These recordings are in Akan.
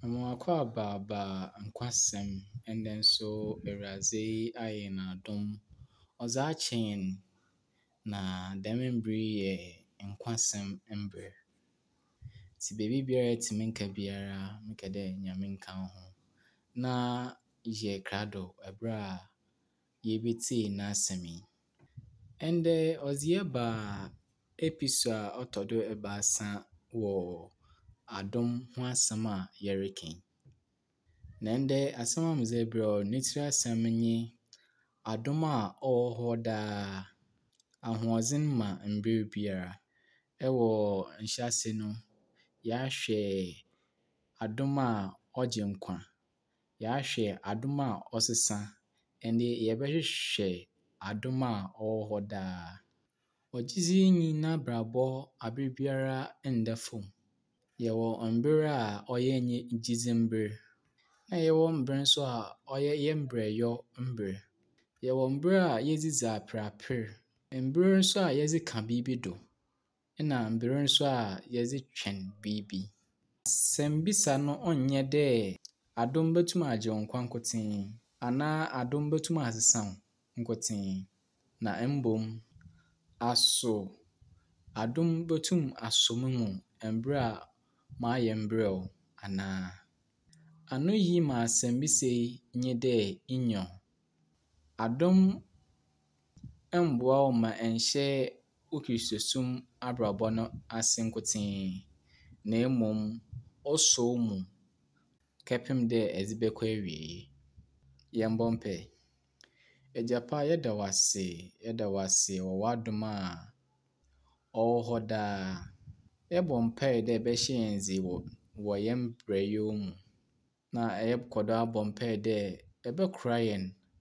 Mmaako abaaba nkwasɛm ɛnnɛ nso Awurade ayɛ no adom. Ɔdze akyɛ yɛn na dɛm mber yi yɛ nkwasɛm mber. Ntsi beebi biara a ɛtumi nka biara meka dɛ Nyame nka wo ho na yɛ krado ɛber a yebetsie n'asɛm yi. Ɛndɛ ɔdze yɛba episode a ɔtɔ do ebiasa wɔ adom ho asɛm a yɛreka yi. Na ndɛ asɛm a medze rebrɛ wo ne tsir asɛm nye adom a ɔwɔ hɔ daa, ahoɔdzen ma mber biara. Ɛwɔ nhyɛase no, yɛahwɛ adom a ɔgye nkwa, yɛahwɛ adom a ɔsesa, ndɛ yɛbɛhwehwɛ adom a ɔwɔ hɔ daa. Ɔgyedzinyi n'abrabɔ aber biara nnda famu. Yɛwɔ mber a ɔyɛ gyedzi mber, na yɛwɔ mber nso a ɔyɛ yɛmberɛyɛ mber. Yɛwɔ mber a yɛdze dzi aperapere, mber nso a yɛdze ka biribi do, na mber nso a yɛdze twɛn biribi. Asɛmbisa no ɔnnyɛ dɛ adom betum agye wo nkwa nkotsee anaa adom betum asesa wo nkotsee, na mbom adom betum asɔ mo mu mber a mo ayɛ mberɛw anaa. Ano yi ma asɛmbisa yi nye dɛ nyi wo. Adom mboa wo ma ɛnnhyɛ wo Kristosom abrabɔ no ase nkotsee, na mbom ɔsɔ wo mu kɛpem dɛ ɛdze bɛkɔ awieeɛ. Yɛmbɔ mpae. Agya pa, yɛda wo ase, yɛda wo ase wɔ w'adom a ɔwɔ hɔ daa. Yɛbɔ mpae dɛ ɛbɛhyɛ yɛn dze wɔ yɛn mberɛyɛ mu. Na yɛkɔ do abɔ mpae dɛ ɛbɛkora yɛn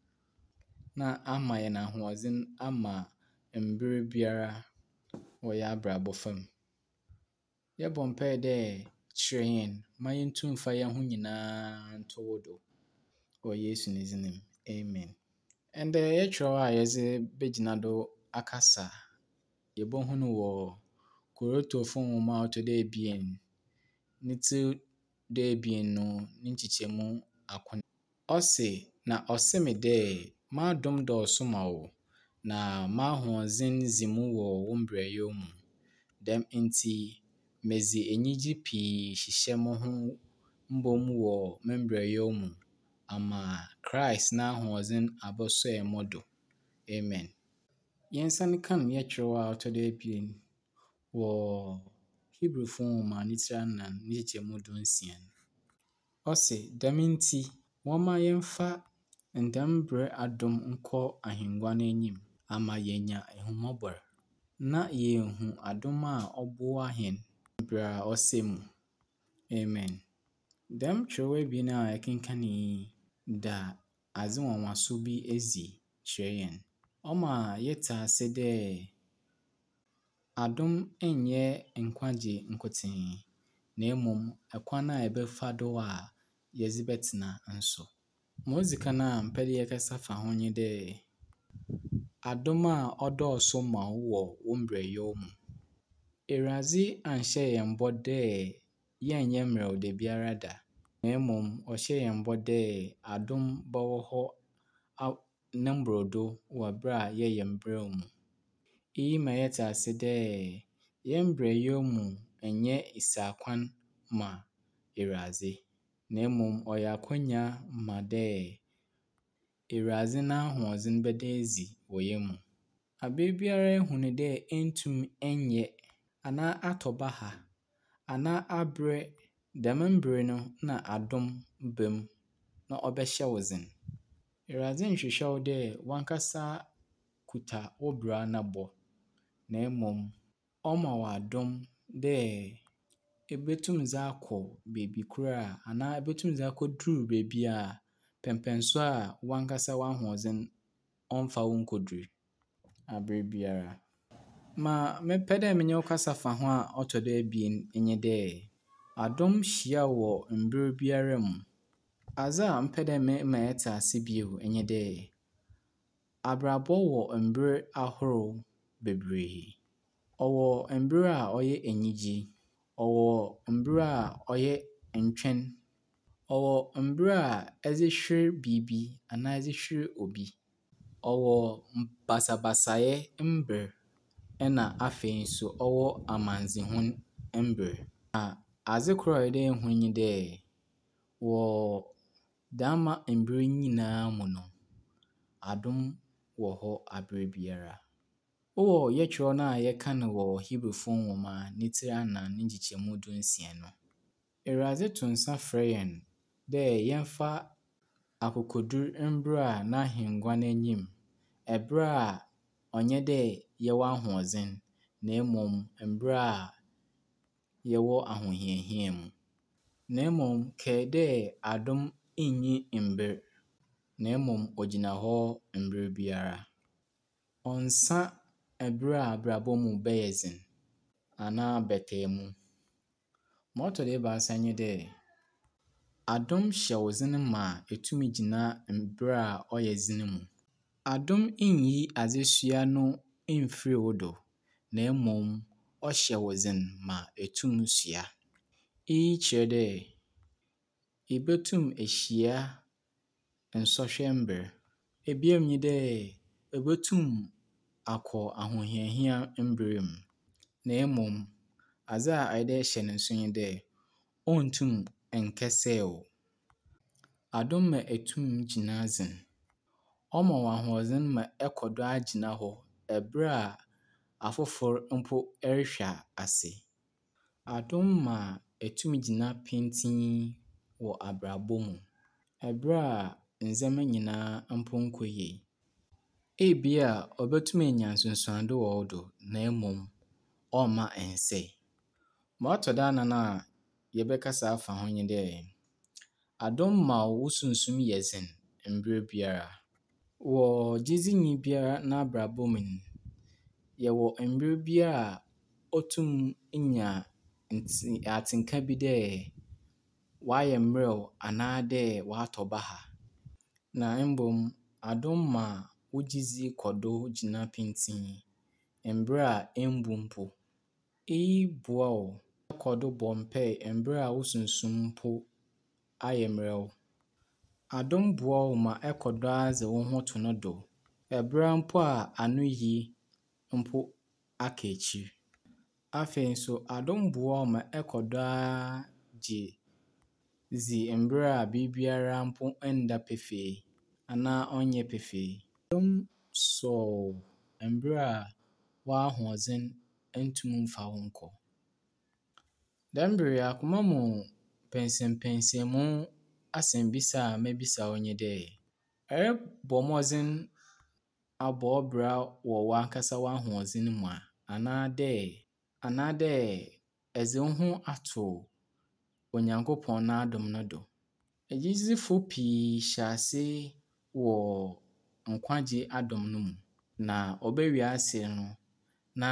na ama yɛn ahoɔdzen ama mber biara wɔ yɛn abrabɔ famu. Yɛbɔ mpae dɛ kyerɛ yɛn ma yentum mfa hɛn ho nyinaa nto wo do. Wɔ Yesu ne dzin mu, amen. Ndɛ yɛkyerɛw a yɛdze begyina do akasa, yebohu no wɔ Korintofo nhoma a ɔtɔ do 2, ne tsir du 2 no ne nkyekyɛmu 9. Ɔse, na ɔse me dɛ m'adom dɔɔso ma wo, na m'ahoɔdzen dzi mu wɔ wo mberɛyɛ mu. Dɛm ntsi medze enyigye pii hyehyɛ mo ho mbom wɔ me mberɛyɛ mu ama Christ n'ahoɔdzen abɛsɔɛ mo do. Amen. Yɛnsan kan yɛkyerɛw a ɔtɔ do 2 wɔ Hebrewfo nhoma ne tsir 4 ne nkyekyɛmu 16. Ɔse, dɛm ntsi wɔmma yɛmfa ndɛm ber adom nkɔ ahengua no enyim ama yenya ehummɔbor, na yenhu adom a ɔboa hɛn ber a ɔsɛ mu. Amen. Dɛm kyerɛw 2 a yɛkenkan yi da adze nwonwaso bi edzi kyerɛ hɛn. Ɔma yɛtse ase dɛ adom nnyɛ nkwagye nkotsee, na mbom kwan a yɛbɛfa do a yɛdze bɛtsena nso. Ma odzi kan a mepɛ dɛ yɛkasa fa ho nye dɛ adom a ɔdɔɔso ma wo wɔ wo mberɛyɛ mu. Ewurade annhyɛ hɛn bɔ dɛ yɛnnyɛ mberɛw dabiara da, na mbom ɔhyɛɛ hɛn bɔ dɛ adom bɛwɔ hɔ ne mborɔdo wɔ ber a yɛyɛ mberɛw mu. Iyi ma yɛtse ase dɛ yɛn mberɛyɛ mu nnyɛ esiakwan ma Ewurade, na mbom ɔyɛ akwannya ma dɛ Ewurade n'ahoɔdzen bɛda edzi wɔ hɛn mu. Aber biara ehu no dɛ enntum nnyɛ anaa atɔ baha anaa aberɛ, dɛm mber no na adom ba mu na ɔbɛhyɛ wo dzen. Ewurade nnhwehwɛ wo dɛ wankasa kuta wo bra no bɔ, na mbom ɔma wo adom dɛ ibetum dze akɔ beebi kor a anaa ibetum dze akodur beebi a pɛmpɛnso a wankasa w'ahoɔdzen ɔmmfa wo nnkodur aber biara. Ma mepɛ dɛ menye wo kasa fa ho a ɔtɔ do 2 nye dɛ adom hyia wo wɔ mber biara mu. Adze a mepɛ dɛ mema yɛtse ase bio nye dɛ abrabɔ wɔ mber ahorow bebree. Ɔwɔ mber a ɔyɛ enyigye, ɔwɔ mber a ɔyɛ ntwɛn, Ɔwɔ mberɛ a ɛdze hwer biribi anaa ɛdze hwer obi. Ɔwɔ basabasayɛ mber ɛna afei nso ɔwɔ amandzehun mber. Na adze kor a ɔyɛ dɛ ihu nye dɛ wɔ dɛɛma mber nyinaa mu no, adom wɔ hɔ aber biara. Wowɔ yɛtwerɛ no a yɛka no wɔ Hebrewfo nwoma ne tsir anan ne nkyekyɛmu du nsia no, Ewurade to nsa frɛ hɛn dɛ yɛmfa akokodur mber a n'ahengua n'enyim, ɛber a ɔnnyɛ dɛ yɛwɔ ahoɔdzen na mmom mber a yɛwɔ ahohiahia mu. Na mmom kae dɛ adom nnyi mber, na mmom ogyina hɔ mber biara. Ɔnnsa ber a abrabɔ mu bɛyɛ dzen anaa bɛtaa mu. Ma ɔtɔ do ebiasa nye dɛ, adom hyɛ wo dzen ma etum gyina mber a ɔyɛ dzen mu. Adom nnyi adzesua no mfiri wo do, na mmom ɔhyɛ wo dzen ma etum sua. Eyi kyerɛ dɛ ibetum ehyia nsɔhwɛ mber. Ebien nye dɛ ibotum akɔ ahohiahia mber mu, na mmom adze a ɔyɛ dɛ ɛhyɛ no nso nye dɛ onntum nnkɛsɛɛ wo. Adom ma etum gyina dzen. Ɔma wo ahoɔdzen ma ɛkɔ do agyina hɔ ɛber a afofor mpo ɛrehwɛ ase. Adom ma etum gyina pintinn wɔ abrabɔ mu ɛber a ndzɛmba nyinaa mpo nnkɔ yie. Ebia obotum enya nsunsuando wɔ wo do, na mmom ɔmma ɛnnsɛe. Ma ɔtɔ do anan a yɛbɛkasa afa ho nye dɛ, adom ma wo sunsum yɛ dzen mber biara. Wɔ gyedzinyi biara n'abrabɔ mu no, yɛwɔ mber bi a otum nya atsenka bi dɛ ɔayɛ mmerɛw anaa dɛ ɔatɔ baha. Na mbom adom ma wo gyedzi kɔ do gyina pintinn mber a mmbu mpo. Eyi boa wo kɔ do bɔ mpae mber a wo sunsum mpo ayɛ mmerɛw. Adom boa wo ma ɛkɔ do ara dze wo ho to no do ɛber mpo a anoyi mpo aka ekyir. Afei nso adom boa wo ma ɛkɔ do ara dzi mber a biribiara mpo nnda pefee anaa ɔnnyɛ pefee. Adom sɔ wo mber a w'ahoɔdzen nntum mfa wo nkɔ. Dɛm ber yi akoma mu mpɛnsɛmpɛnsɛmu asɛmbisa a mebisa wo nye dɛ, ɛrobɔ mbɔdzen abɔ wo bra wɔ w'ankasa w'ahoɔdzen mu a, anaa dɛ ɛdze wo ho ato Onyankopɔn n'adom no do? Agyedifo pii hyɛ ase wɔ nkwagye adom no mu, na ɔbɛwie ase no, na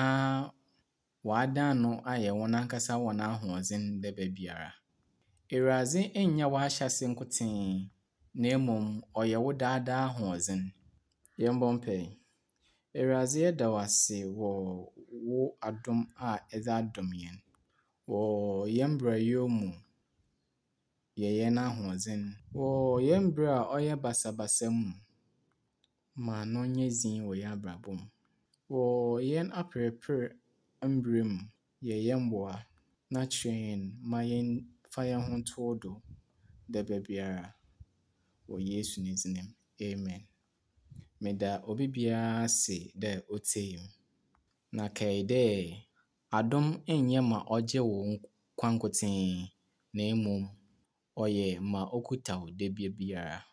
wɔadan no ayɛ hɔn ankasa hɔn ahoɔdzen dɛbɛ biara. Ewurade nnyɛ w'ahyɛse nkotsee, na mmom ɔyɛ wo daa daa ahoɔdzen. Yɛmbɔ mpae. Ewurade yɛda wo ase wɔ wo adom a ɛdze adom hɛn. Wɔ hɛn mberɛwyɛ mu, yɛ hɛn ahoɔdzen. Wɔ hɛn mber a ɔyɛ basabasa mu, ma no nyɛ dzin wɔ hɛn abrabɔ mu. Wɔ hɛn aperper mber mu, yɛ hɛn mboa na kyerɛ hɛn ma yɛmfa hɛn ho nto wo do dɛbɛ biara. Wɔ Yesu ne dzin mu. Amen. Meda obi biara ase dɛ otsie me. Na kae dɛ adom nnyɛ ma ɔgye wo nkwa nkotsee, na mmom ɔyɛ ma okita wo da biara.